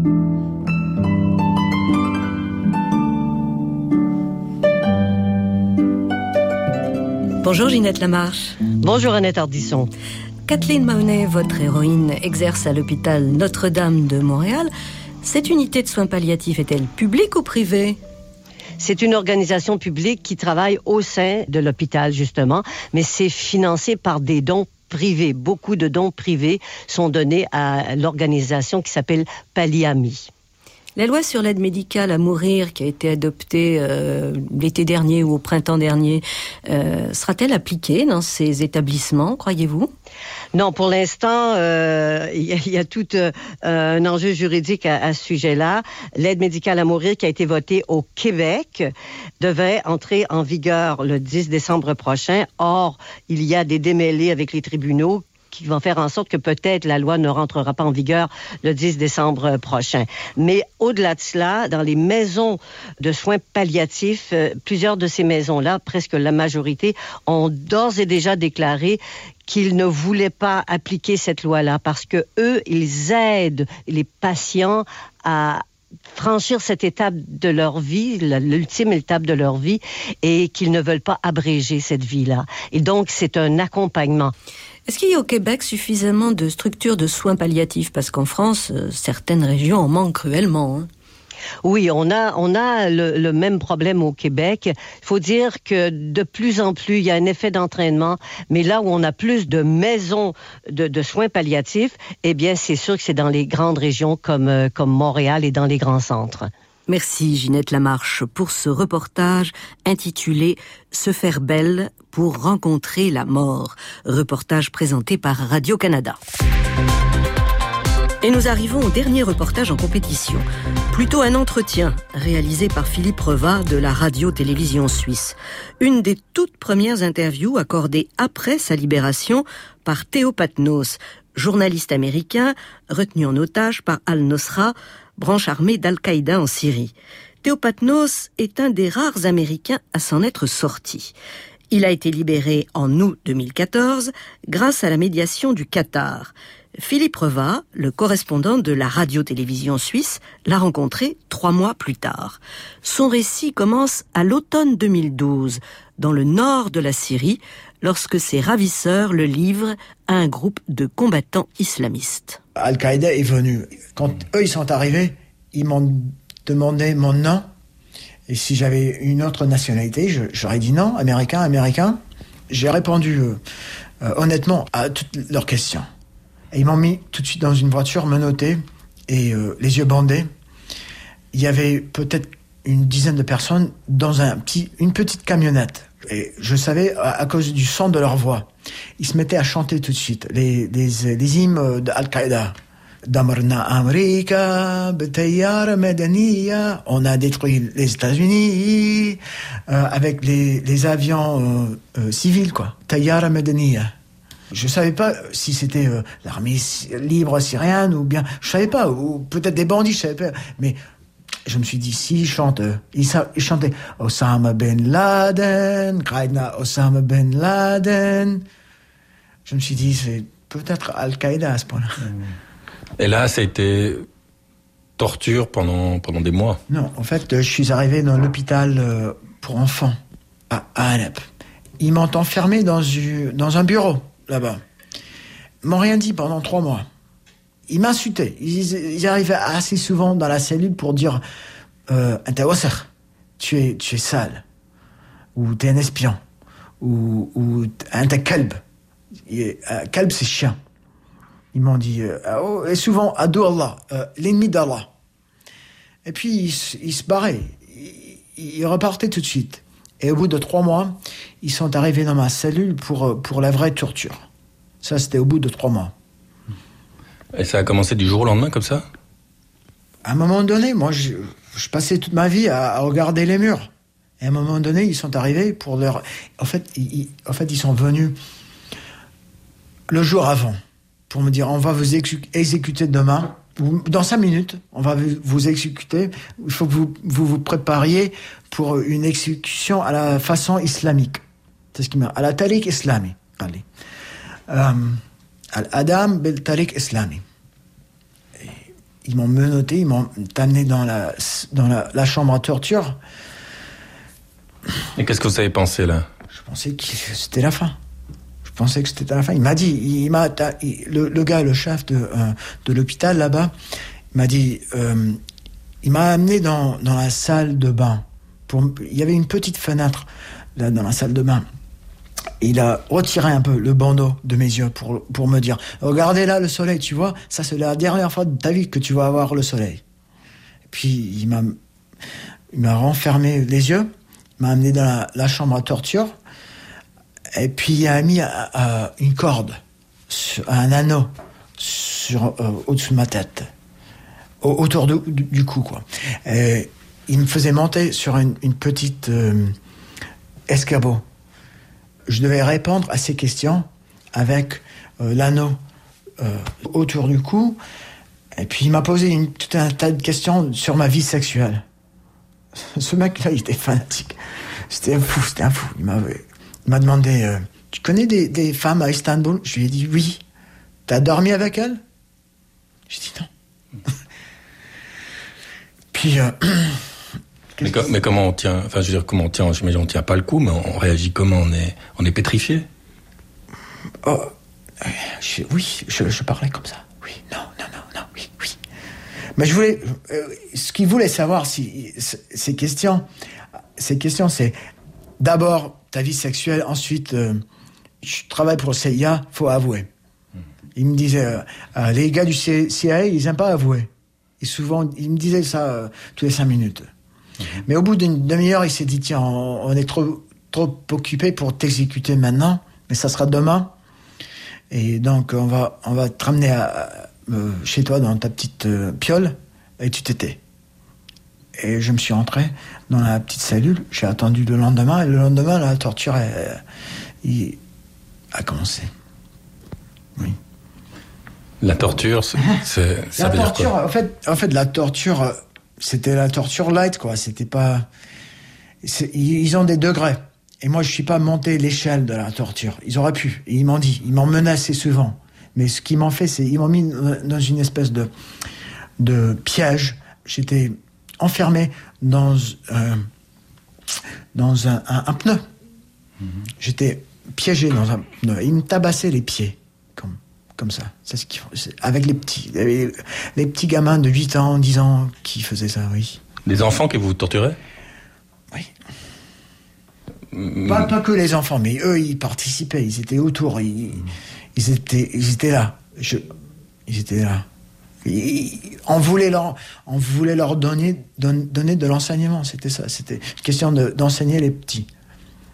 Bonjour Ginette Lamarche. Bonjour Annette Ardisson. Kathleen Mahoney, votre héroïne, exerce à l'hôpital Notre-Dame de Montréal. Cette unité de soins palliatifs est-elle publique ou privée? C'est une organisation publique qui travaille au sein de l'hôpital, justement, mais c'est financé par des dons privés. Beaucoup de dons privés sont donnés à l'organisation qui s'appelle Palliami. La loi sur l'aide médicale à mourir qui a été adoptée euh, l'été dernier ou au printemps dernier, euh, sera-t-elle appliquée dans ces établissements, croyez-vous? Non, pour l'instant, euh, il y, a, y a tout euh, un enjeu juridique à, à ce sujet-là. L'aide médicale à mourir qui a été votée au Québec devait entrer en vigueur le dix décembre prochain. Or, il y a des démêlés avec les tribunaux qui vont faire en sorte que peut-être la loi ne rentrera pas en vigueur le dix décembre prochain. Mais au-delà de cela, dans les maisons de soins palliatifs, euh, plusieurs de ces maisons-là, presque la majorité, ont d'ores et déjà déclaré qu'ils ne voulaient pas appliquer cette loi-là parce que eux, ils aident les patients à franchir cette étape de leur vie, l'ultime étape de leur vie, et qu'ils ne veulent pas abréger cette vie-là. Et donc, c'est un accompagnement. Est-ce qu'il y a au Québec suffisamment de structures de soins palliatifs? Parce qu'en France, certaines régions en manquent cruellement. Hein. Oui, on a on a le, le même problème au Québec. Il faut dire que de plus en plus, il y a un effet d'entraînement, mais là où on a plus de maisons de, de soins palliatifs, eh bien, c'est sûr que c'est dans les grandes régions comme, comme Montréal et dans les grands centres. Merci Ginette Lamarche pour ce reportage intitulé « Se faire belle pour rencontrer la mort », reportage présenté par Radio-Canada. Et nous arrivons au dernier reportage en compétition. Plutôt un entretien réalisé par Philippe Reva de la radio-télévision suisse. Une des toutes premières interviews accordées après sa libération par Théo Patnos, journaliste américain retenu en otage par Al-Nosra, branche armée d'Al-Qaïda en Syrie. Théo Patnos est un des rares Américains à s'en être sorti. Il a été libéré en août deux mille quatorze grâce à la médiation du Qatar. Philippe Reva, le correspondant de la radio-télévision suisse, l'a rencontré trois mois plus tard. Son récit commence à l'automne deux mille douze, dans le nord de la Syrie, lorsque ses ravisseurs le livrent à un groupe de combattants islamistes. Al-Qaïda est venu. Quand eux ils sont arrivés, ils m'ont demandé mon nom. Et si j'avais une autre nationalité, je, j'aurais dit non, américain, américain. J'ai répondu euh, euh, honnêtement à toutes leurs questions. Et ils m'ont mis tout de suite dans une voiture menottée et euh, les yeux bandés. Il y avait peut-être une dizaine de personnes dans un petit, une petite camionnette Et je savais, à, à cause du son de leur voix, ils se mettaient à chanter tout de suite les, les, les hymnes d'Al-Qaïda. Damarna Amrika, Betayyara Medaniya. On a détruit les États-Unis euh, avec les, les avions euh, euh, civils, quoi. Tayyara Medaniya. Je savais pas si c'était euh, l'armée libre syrienne ou bien, je savais pas, ou peut-être des bandits, je savais pas. Mais je me suis dit, si ils chantent, euh, ils, ils chantaient Osama Ben Laden, Qaïda Osama Ben Laden. Je me suis dit, c'est peut-être Al-Qaïda à ce point-là. Et là, ça a été torture pendant, pendant des mois? Non, en fait, je suis arrivé dans l'hôpital euh, pour enfants à, à Alep. Ils m'ont enfermé dans, une, dans un bureau, là-bas. Ils m'ont rien dit pendant trois mois. Ils m'insultaient. Ils, ils arrivaient assez souvent dans la cellule pour dire euh, « tu es, tu es sale » ou « t'es un espion » ou, ou « un kalb ». Kalb, c'est chien. Ils m'ont dit, euh, oh, et souvent, Adou Allah, euh, l'ennemi d'Allah. Et puis, ils, ils se barraient. Ils, ils repartaient tout de suite. Et au bout de trois mois, ils sont arrivés dans ma cellule pour, pour la vraie torture. Ça, c'était au bout de trois mois. Et ça a commencé du jour au lendemain, comme ça? À un moment donné, moi, je, je passais toute ma vie à, à regarder les murs. Et à un moment donné, ils sont arrivés pour leur... En fait, ils, en fait, ils sont venus le jour avant. Pour me dire, on va vous exécuter demain, dans cinq minutes, on va vous exécuter, il faut que vous vous, vous prépariez pour une exécution à la façon islamique. C'est ce qui m'a... À la tariq islami. Allez. Euh, Al-Adam bil tariq islami. Et ils m'ont menotté, ils m'ont amené dans la, dans la, la chambre à torture. Et qu'est-ce que vous avez pensé, là? Je pensais que c'était la fin. Je pensais que c'était à la fin. Il m'a dit, il m'a, il, le, le gars, le chef de, euh, de l'hôpital là-bas, il m'a dit, euh, il m'a amené dans, dans la salle de bain. Pour, il y avait une petite fenêtre là dans la salle de bain. Il a retiré un peu le bandeau de mes yeux pour, pour me dire, regardez là le soleil, tu vois, ça c'est la dernière fois de ta vie que tu vas avoir le soleil. Et puis il m'a, il m'a renfermé les yeux, il m'a amené dans la, la chambre à torture. Et puis il a mis à, à une corde, sur, un anneau sur, euh, au-dessus de ma tête, au, autour de, du, du cou, quoi. Et il me faisait monter sur une, une petite euh, escabeau. Je devais répondre à ces questions avec euh, l'anneau euh, autour du cou. Et puis il m'a posé une, tout un tas de questions sur ma vie sexuelle. Ce mec-là, il était fanatique. C'était un fou, c'était un fou. Il m'avait... Il m'a demandé, euh, tu connais des, des femmes à Istanbul? Je lui ai dit oui. T'as dormi avec elles? J'ai dit non. Puis... Euh, mais, co- mais comment on tient... Enfin, je veux dire, comment on tient... J'imagine on tient pas le coup, mais on, on réagit comment? On est, on est pétrifié? Oh, je, oui, je, je parlais comme ça. Oui, non, non, non, non, oui, oui. Mais je voulais... Euh, ce qu'il voulait savoir, si, ces questions, ces questions, c'est d'abord... ta vie sexuelle, ensuite, euh, je travaille pour le C I A, faut avouer. Il me disait, euh, euh, les gars du C I A, ils n'aiment pas avouer. Et souvent, il me disait ça euh, tous les cinq minutes. Mm-hmm. Mais au bout d'une demi-heure, il s'est dit, tiens, on, on est trop, trop occupé pour t'exécuter maintenant, mais ça sera demain. Et donc, on va, on va te ramener à, euh, chez toi dans ta petite euh, piole, et tu t'étais. Et je me suis rentré dans la petite cellule, j'ai attendu le lendemain, et le lendemain, la torture elle, elle, a commencé. Oui. La torture, c'est, c'est, ça la veut torture, dire quoi? En fait, en fait, la torture, c'était la torture light, quoi. C'était pas... C'est, ils ont des degrés. Et moi, je suis pas monté l'échelle de la torture. Ils auraient pu. Et ils m'ont dit, ils m'ont menacé souvent. Mais ce qu'ils m'ont fait, c'est ils m'ont mis dans une espèce de, de piège. J'étais enfermé dans, euh, dans un, un, un pneu. Mm-hmm. J'étais piégé dans un pneu. Ils me tabassaient les pieds, comme, comme ça. C'est ce qu'ils font. C'est avec les petits, les, les petits gamins de huit ans, dix ans qui faisaient ça, oui. Des enfants que vous torturez? Oui. Mm. Pas, pas que les enfants, mais eux, ils participaient, ils étaient autour, ils, mm. ils, étaient, ils étaient là. Je, ils étaient là. On voulait leur, on voulait leur donner, don, donner de l'enseignement, c'était ça. C'était une question de, d'enseigner les petits.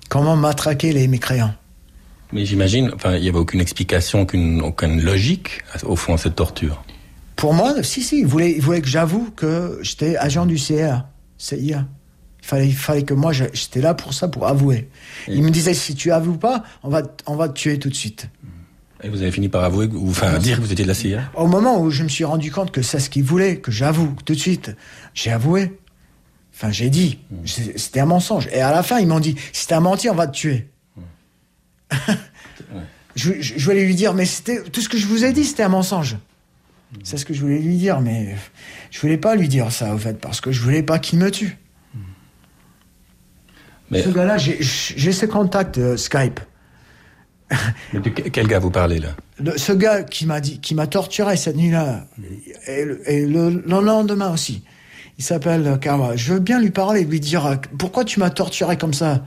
comment matraquer les mécréants. Mais j'imagine, enfin, il n'y avait aucune explication, aucune, aucune logique, au fond, à cette torture. Pour moi, si, si, il voulait, il voulait que j'avoue que j'étais agent du C I A. C I A. Il fallait, il fallait que moi, j'étais là pour ça, pour avouer. Et il me disait, si tu avoues pas, on va, on va te tuer tout de suite. Et vous avez fini par avouer, ou enfin, dire que vous étiez de la C I A? Au moment où je me suis rendu compte que c'est ce qu'il voulait, que j'avoue tout de suite, j'ai avoué. Enfin, j'ai dit. Mmh. C'était un mensonge. Et à la fin, ils m'ont dit, si t'as menti, on va te tuer. Mmh. je, je, je voulais lui dire, mais c'était tout ce que je vous ai dit, c'était un mensonge. Mmh. C'est ce que je voulais lui dire, mais je voulais pas lui dire ça, au fait, parce que je voulais pas qu'il me tue. Mmh. Mais... Ce gars-là, j'ai, j'ai ce contact euh, Skype. Mais de quel gars vous parlez, là? Le, ce gars qui m'a dit, qui m'a torturé cette nuit-là, mmh. et, le, et le, le lendemain aussi. Il s'appelle Kawa. Je veux bien lui parler, lui dire pourquoi tu m'as torturé comme ça.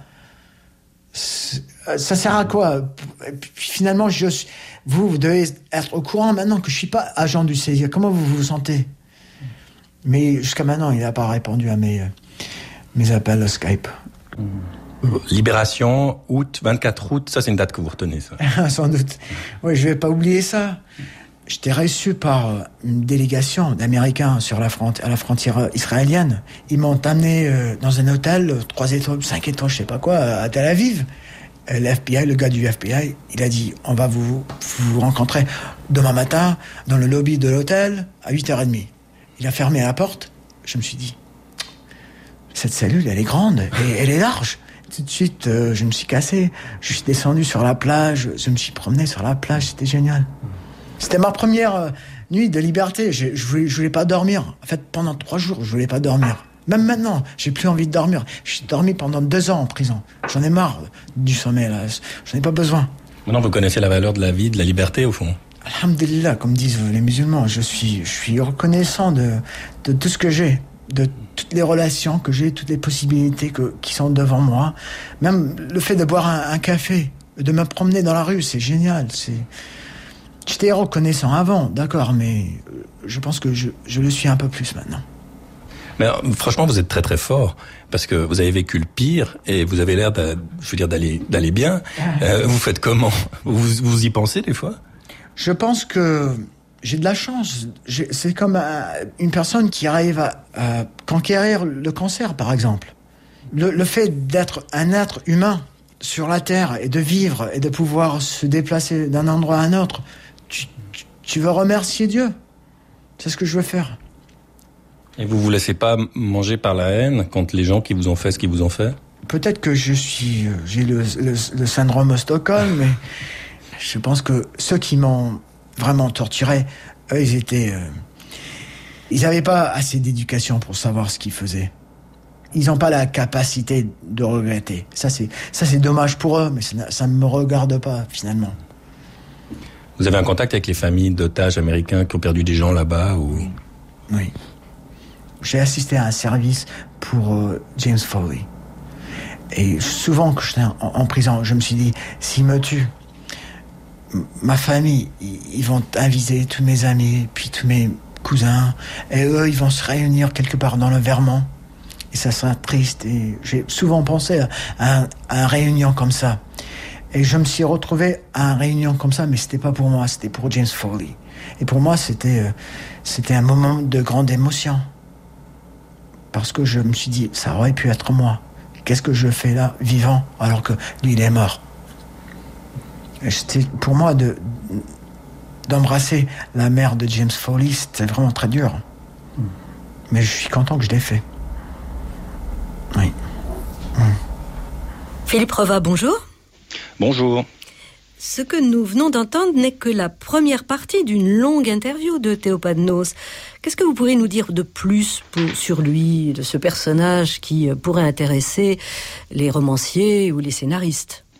Ça sert à quoi? Et puis finalement, je, vous, vous devez être au courant maintenant que je suis pas agent du C I A. Comment vous vous sentez? Mais jusqu'à maintenant, il n'a pas répondu à mes mes appels Skype. Libération, août, vingt-quatre août. Ça, c'est une date que vous retenez, ça? Sans doute. Oui, je vais pas oublier ça. J'étais reçu par une délégation d'Américains sur la front- à la frontière israélienne. Ils m'ont amené euh, dans un hôtel, trois étoiles, cinq étoiles, je sais pas quoi, à Tel Aviv. Euh, le F B I, le gars du F B I, il a dit, on va vous, vous rencontrer demain matin dans le lobby de l'hôtel à huit heures trente. Il a fermé la porte. Je me suis dit, cette cellule, elle est grande et elle est large. Tout de suite, euh, je me suis cassé. Je suis descendu sur la plage. Je me suis promené sur la plage. C'était génial. C'était ma première euh, nuit de liberté. Je, je, voulais, je voulais pas dormir. En fait, pendant trois jours, je voulais pas dormir. Même maintenant, j'ai plus envie de dormir. J'ai dormi pendant deux ans en prison. J'en ai marre du sommeil, là. J'en ai pas besoin. Maintenant, vous connaissez la valeur de la vie, de la liberté, au fond. Alhamdulillah, comme disent les musulmans. Je suis, je suis reconnaissant de, de tout ce que j'ai. De toutes les relations que j'ai, toutes les possibilités que, qui sont devant moi. Même le fait de boire un, un café, de me promener dans la rue, c'est génial. C'est... J'étais reconnaissant avant, d'accord, mais je pense que je, je le suis un peu plus maintenant. Mais franchement, vous êtes très très fort, parce que vous avez vécu le pire, et vous avez l'air, de, je veux dire, d'aller, d'aller bien. Euh, vous faites comment? vous, vous y pensez des fois? Je pense que j'ai de la chance. J'ai, c'est comme un, une personne qui arrive à, à conquérir le cancer, par exemple. Le, le fait d'être un être humain sur la Terre, et de vivre, et de pouvoir se déplacer d'un endroit à un autre, Tu, tu, tu veux remercier Dieu. C'est ce que je veux faire. Et vous vous laissez pas manger par la haine contre les gens qui vous ont fait ce qu'ils vous ont fait? Peut-être que je suis, j'ai le, le, le syndrome Stockholm, mais je pense que ceux qui m'ont vraiment torturé, eux, ils étaient, euh, ils n'avaient pas assez d'éducation pour savoir ce qu'ils faisaient. Ils n'ont pas la capacité de regretter. Ça, c'est, ça, c'est dommage pour eux, mais ça ne me regarde pas, finalement. Vous avez un contact avec les familles d'otages américains qui ont perdu des gens là-bas ou... Oui. Oui. J'ai assisté à un service pour euh, James Foley. Et souvent, quand j'étais en, en prison, je me suis dit, s'il me tue, m- ma famille, ils, ils vont inviter tous mes amis, puis tous mes cousins, et eux, ils vont se réunir quelque part dans le Vermont. Et ça sera triste. Et j'ai souvent pensé à, à, à une réunion comme ça. Et je me suis retrouvé à une réunion comme ça, mais c'était pas pour moi, c'était pour James Foley. Et pour moi, c'était, euh, c'était un moment de grande émotion. Parce que je me suis dit, ça aurait pu être moi. Qu'est-ce que je fais là, vivant, alors que lui, il est mort? Et c'était, pour moi, de, d'embrasser la mère de James Foley, c'était vraiment très dur. Mm. Mais je suis content que je l'ai fait. Oui. Mm. Philippe Reva, bonjour. Bonjour. Ce que nous venons d'entendre n'est que la première partie d'une longue interview de Théopadnos. Qu'est-ce que vous pourriez nous dire de plus pour, sur lui, de ce personnage qui pourrait intéresser les romanciers ou les scénaristes?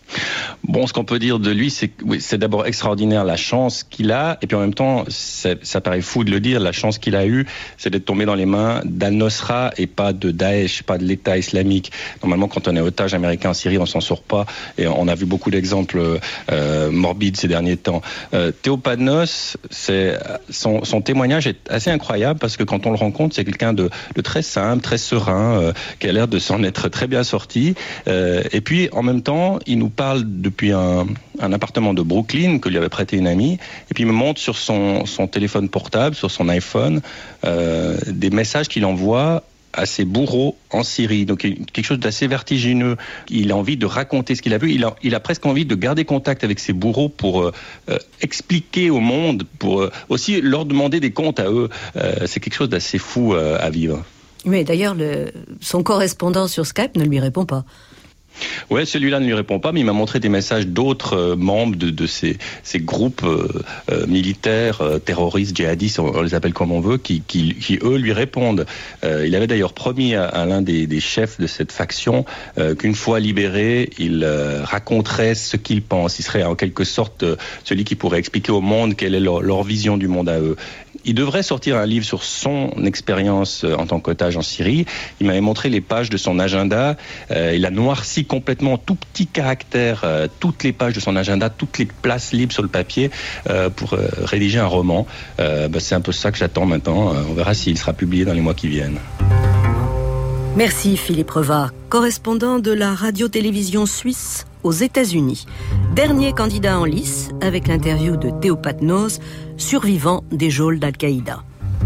Bon, ce qu'on peut dire de lui, c'est que oui, c'est d'abord extraordinaire la chance qu'il a, et puis en même temps, ça paraît fou de le dire, la chance qu'il a eue, c'est d'être tombé dans les mains d'Al-Nosra et pas de Daesh, pas de l'État islamique. Normalement, quand on est otage américain en Syrie, on s'en sort pas, et on a vu beaucoup d'exemples euh, morbides ces derniers temps. Euh, Théopanos, c'est, son, son témoignage est assez incroyable, parce que quand on le rencontre, c'est quelqu'un de, de très simple, très serein, euh, qui a l'air de s'en être très bien sorti, euh, et puis en même temps, il nous parle depuis un, un appartement de Brooklyn que lui avait prêté une amie, et puis il me montre sur son, son téléphone portable, sur son iPhone, euh, des messages qu'il envoie à ses bourreaux en Syrie. Donc quelque chose d'assez vertigineux. Il a envie de raconter ce qu'il a vu. Il a, il a presque envie de garder contact avec ses bourreaux pour euh, euh, expliquer au monde, pour euh, aussi leur demander des comptes à eux. Euh, c'est quelque chose d'assez fou euh, à vivre. Mais d'ailleurs, le, son correspondant sur Skype ne lui répond pas. Ouais, celui-là ne lui répond pas, mais il m'a montré des messages d'autres euh, membres de, de ces, ces groupes euh, euh, militaires, euh, terroristes, djihadistes, on, on les appelle comme on veut, qui, qui, qui eux lui répondent. Euh, il avait d'ailleurs promis à, à l'un des, des chefs de cette faction euh, qu'une fois libéré, il euh, raconterait ce qu'il pense. Il serait en quelque sorte euh, celui qui pourrait expliquer au monde quelle est leur, leur vision du monde à eux. Il devrait sortir un livre sur son expérience en tant qu'otage en Syrie. Il m'avait montré les pages de son agenda. Euh, il a noirci complètement, tout petit caractère, euh, toutes les pages de son agenda, toutes les places libres sur le papier euh, pour euh, rédiger un roman. Euh, bah, c'est un peu ça que j'attends maintenant. Euh, on verra s'il sera publié dans les mois qui viennent. Merci Philippe Revard, correspondant de la radio-télévision suisse aux États-Unis. Dernier candidat en lice avec l'interview de Théopanos, survivant des geôles d'Al-Qaïda.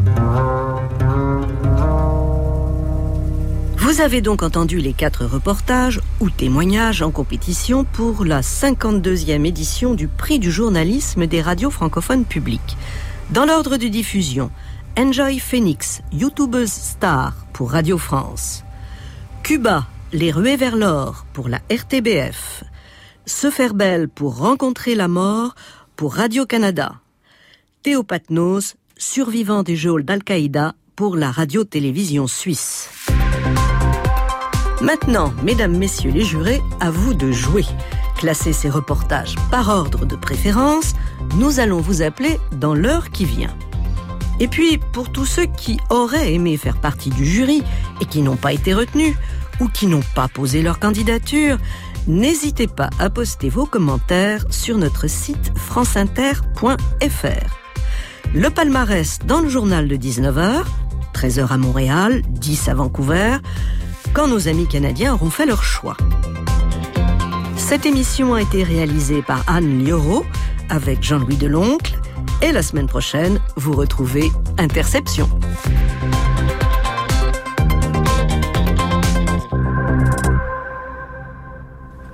Vous avez donc entendu les quatre reportages ou témoignages en compétition pour la cinquante-deuxième édition du prix du journalisme des radios francophones publiques. Dans l'ordre de diffusion, Enjoy Phoenix, YouTubeuse star pour Radio France. Cuba, Les ruées vers l'or pour la R T B F. Se faire belle pour rencontrer la mort pour Radio-Canada. Théopanos, survivant des geôles d'Al-Qaïda pour la radio-télévision suisse. Maintenant, mesdames, messieurs les jurés, à vous de jouer. Classez ces reportages par ordre de préférence. Nous allons vous appeler dans l'heure qui vient. Et puis, pour tous ceux qui auraient aimé faire partie du jury et qui n'ont pas été retenus, ou qui n'ont pas posé leur candidature, n'hésitez pas à poster vos commentaires sur notre site franceinter point f r. Le palmarès dans le journal de dix-neuf heures, treize heures à Montréal, dix à Vancouver, quand nos amis canadiens auront fait leur choix. Cette émission a été réalisée par Anne Lioro avec Jean-Louis Deloncle, et la semaine prochaine, vous retrouvez Interception.